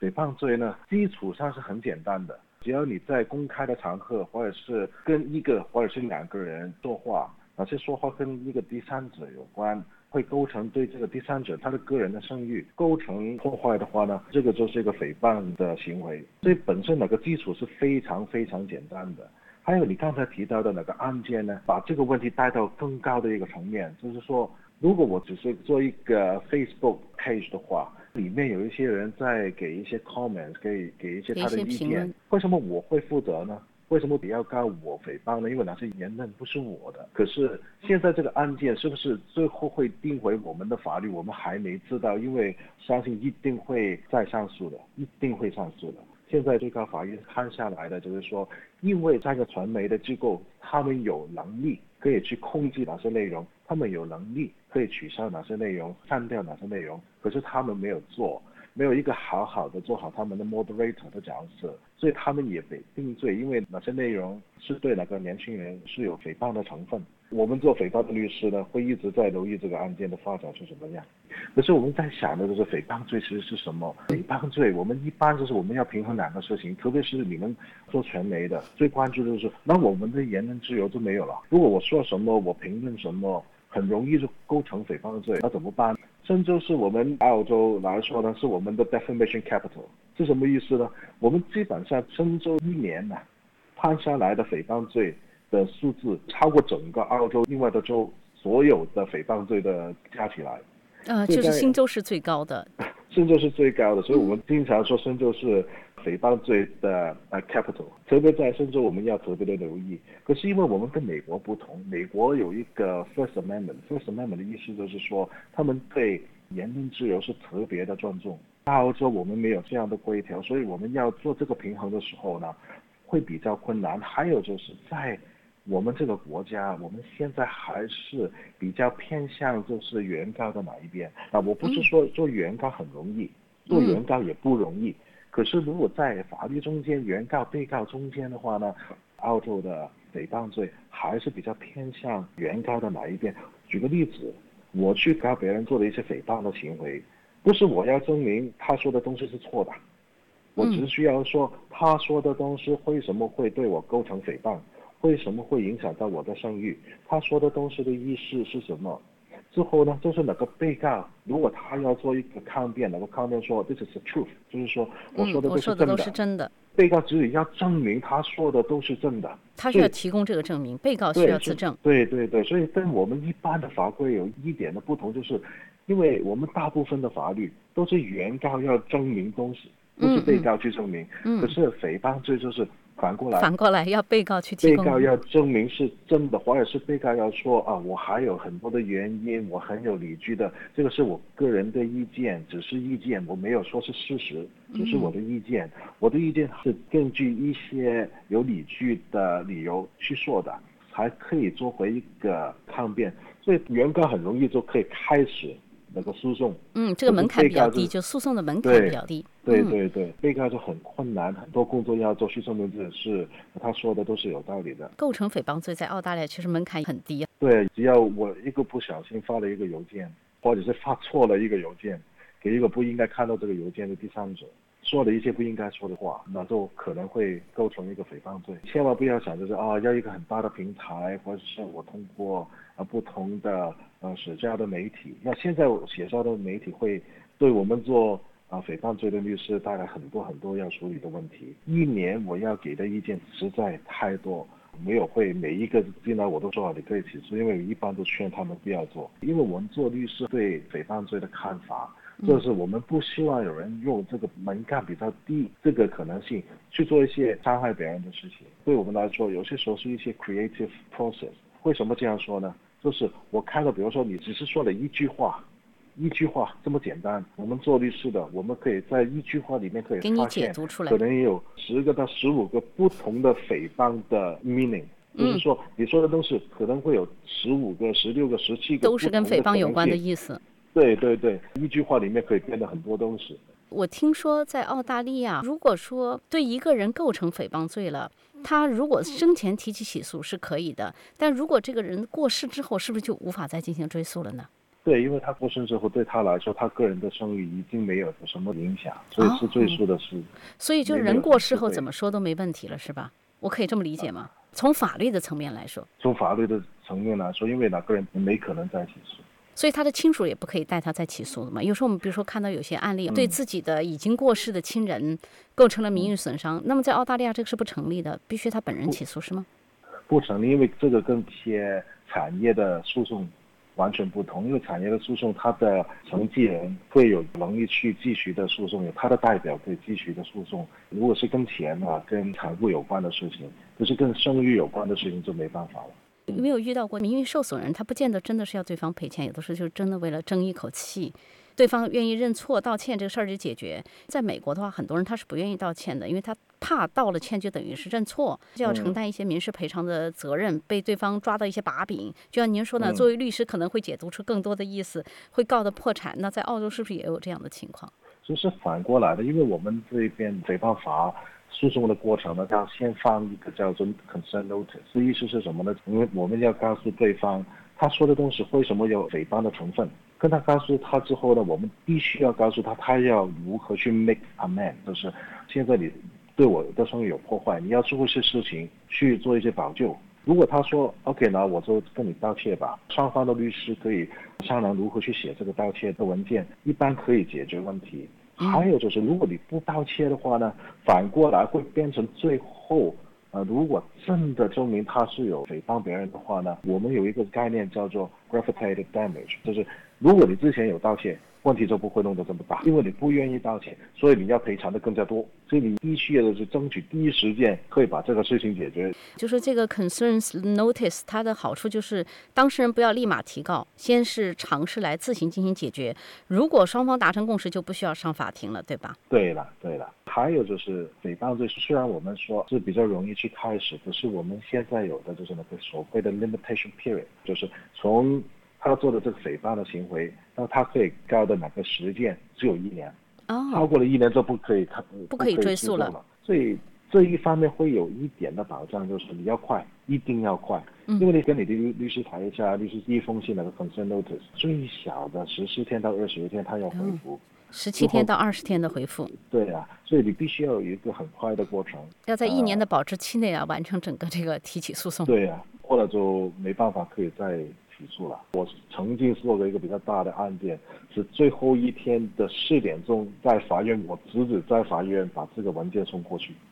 诽谤罪呢，基础上是很简单的，只要你在公开的场合，或者是跟一个或者是两个人说话，哪些说话跟一个第三者有关，会构成对这个第三者他的个人的声誉构成破坏的话呢，这个就是一个诽谤的行为。所以本身那个基础是非常非常简单的。还有你刚才提到的那个案件呢，把这个问题带到更高的一个层面，就是说，如果我只是做一个 Facebook page 的话，里面有一些人在给一些 comments， 给一些他的意见，为什么我会负责呢？为什么你要告我诽谤呢？因为那些言论不是我的。可是现在这个案件是不是最后会定回我们的法律，我们还没知道，因为相信一定会再上诉的，一定会上诉的。现在最高法院看下来的就是说，因为这个传媒的机构，他们有能力可以去控制哪些内容，他们有能力可以取消哪些内容，删掉哪些内容，可是他们没有做，没有一个好好的做好他们的 moderator 的角色，所以他们也被定罪，因为哪些内容是对哪个年轻人是有诽谤的成分。我们做诽谤的律师呢，会一直在留意这个案件的发展是什么样。可是我们在想的就是诽谤罪其实是什么？诽谤罪我们一般就是我们要平衡两个事情，特别是你们做传媒的，最关注的就是那我们的言论自由就没有了。如果我说什么，我评论什么，很容易就构成诽谤罪，那怎么办？深州是我们澳洲来说呢，是我们的 defamation capital， 是什么意思呢？我们基本上深州一年呢，判下来的诽谤罪的数字超过整个澳洲另外的州所有的诽谤罪的加起来。 就是新州是最高的。 深州是最高的，所以我们经常说深州是诽谤罪的capital， 特别在深州我们要特别的留意。可是因为我们跟美国不同，美国有一个 First Amendment 的意思就是说他们对言论自由是特别的尊重。澳洲我们没有这样的规条，所以我们要做这个平衡的时候呢，会比较困难。还有就是在我们这个国家，我们现在还是比较偏向就是原告的哪一边啊？我不是说做原告很容易，做原告也不容易。可是如果在法律中间，原告被告中间的话呢，澳洲的诽谤罪还是比较偏向原告的哪一边。举个例子，我去告别人做的一些诽谤的行为，不是我要证明他说的东西是错的，我只需要说他说的东西为什么会对我构成诽谤，为什么会影响到我的声誉，他说的东西的意思是什么。之后呢，就是哪个被告如果他要做一个抗辩，哪个抗辩说 this is the truth， 就是说我说的都是真的，被告只有要证明他说的都是真的， 他需要提供这个证明，被告需要自证。 对，所以跟我们一般的法规有一点的不同，就是因为我们大部分的法律都是原告要证明东西，不是被告去证明。可是诽谤罪就是反过来要被告去提供，被告要证明是真的，或者是被告要说啊，我还有很多的原因，我很有理据的，这个是我个人的意见，只是意见，我没有说是事实，只是我的意见。我的意见是根据一些有理据的理由去说的，才可以做回一个抗辩。所以原告很容易就可以开始那个诉讼。 这个门槛比较低，就诉讼的门槛比较低。 对，被告就很困难，很多工作要做，去证明这是他说的都是有道理的。 构成诽谤罪在澳大利亚其实门槛很低。 对，只要我一个不小心发了一个邮件，或者是发错了一个邮件，给一个不应该看到这个邮件的第三者，说了一些不应该说的话，那就可能会构成一个诽谤罪。千万不要想就是要一个很大的平台，或者是我通过不同的社交的媒体。那现在社交的媒体会对我们做诽谤罪的律师带来很多要处理的问题。一年我要给的意见实在太多，没有会每一个进来我都说好你可以起诉，因为一般都劝他们不要做。因为我们做律师对诽谤罪的看法，就是我们不希望有人用这个门槛比较低这个可能性去做一些伤害别人的事情。对我们来说，有些时候是一些 creative process。为什么这样说呢？就是我看到，比如说你只是说了一句话这么简单，我们做律师的，我们可以在一句话里面可以发现可能有10个到15个不同的诽谤的 meaning。就是说你说的东西可能会有15个、16个、17个都是跟诽谤有关的意思。 对，一句话里面可以变得很多东西。 我听说在澳大利亚，如果说对一个人构成诽谤罪了，他如果生前提起起诉是可以的，但如果这个人过世之后，是不是就无法再进行追诉了呢？ 对，因为他过身之后，对他来说，他个人的声誉已经没有什么影响，所以是追诉的是， 所以就没有人过世什么对。 后怎么说都没问题了，是吧？我可以这么理解吗？从法律的层面来说， 从法律的层面来说，因为哪个人没可能再起诉。 所以他的亲属也不可以带他再起诉的嘛。有时候我们比如说看到有些案例，对自己的已经过世的亲人构成了名誉损伤，那么在澳大利亚这个是不成立的，必须他本人起诉是吗？ 不成立，因为这个跟一些产业的诉讼完全不同。因为产业的诉讼，他的承继人会有能力去继续的诉讼，有他的代表可以继续的诉讼。如果是跟钱啊、跟财务有关的事情，就是跟声誉有关的事情，就没办法了。 有没有遇到过名誉受损人，他不见得真的是要对方赔钱，有的时候就是真的为了争一口气，对方愿意认错道歉，这个事儿就解决。在美国的话，很多人他是不愿意道歉的，因为他怕道了歉就等于是认错，就要承担一些民事赔偿的责任，被对方抓到一些把柄。就像您说呢，作为律师可能会解读出更多的意思，会告得破产。那在澳洲是不是也有这样的情况？ 就是反过来的，因为我们这边诽谤法诉讼的过程呢，要先放一个叫做 consent notice， 意思是什么呢？因为我们要告诉对方他说的东西为什么有诽谤的成分，跟他告诉他之后呢，我们必须要告诉他，他要如何去 make amend， 就是现在你对我的声誉有破坏，你要做一些事情去做一些补救。如果他说 OK 呢，我就跟你道歉吧，双方的律师可以商量如何去写这个道歉的文件，一般可以解决问题。还有就是，如果你不道歉的话呢，反过来会变成最后，如果真的证明他是有诽谤别人的话呢，我们有一个概念叫做 reputative damage， 就是如果你之前有道歉，问题就不会弄得这么大，因为你不愿意道歉，所以你要赔偿的更加多，所以你必须要是争取第一时间可以把这个事情解决。 就是这个 concerns notice， 它的好处就是当事人不要立马提告，先是尝试来自行进行解决。如果双方达成共识，就不需要上法庭了，对吧？ 对了，对了，还有就是诽谤罪，虽然我们说是比较容易去开始，可是我们现在有的就是那个所谓的 limitation period， 就是从他做的这个诽谤的行为，到他可以告的哪个时间只有1年，超过了1年就不可以追诉了。 所以这一方面会有一点的保障，就是你要快，一定要快，因为你跟你的律师谈一下，律师第一封信那个 consent notice， 最小的14天到21天他要回复。 17天到20天的回复。 对啊，所以你必须要有一个很快的过程， 要在1年的保质期内完成整个这个提起诉讼。 对啊，或者就没办法可以再起诉了。我曾经做过一个比较大的案件，是最后一天的4点钟在法院，我侄子在法院把这个文件送过去。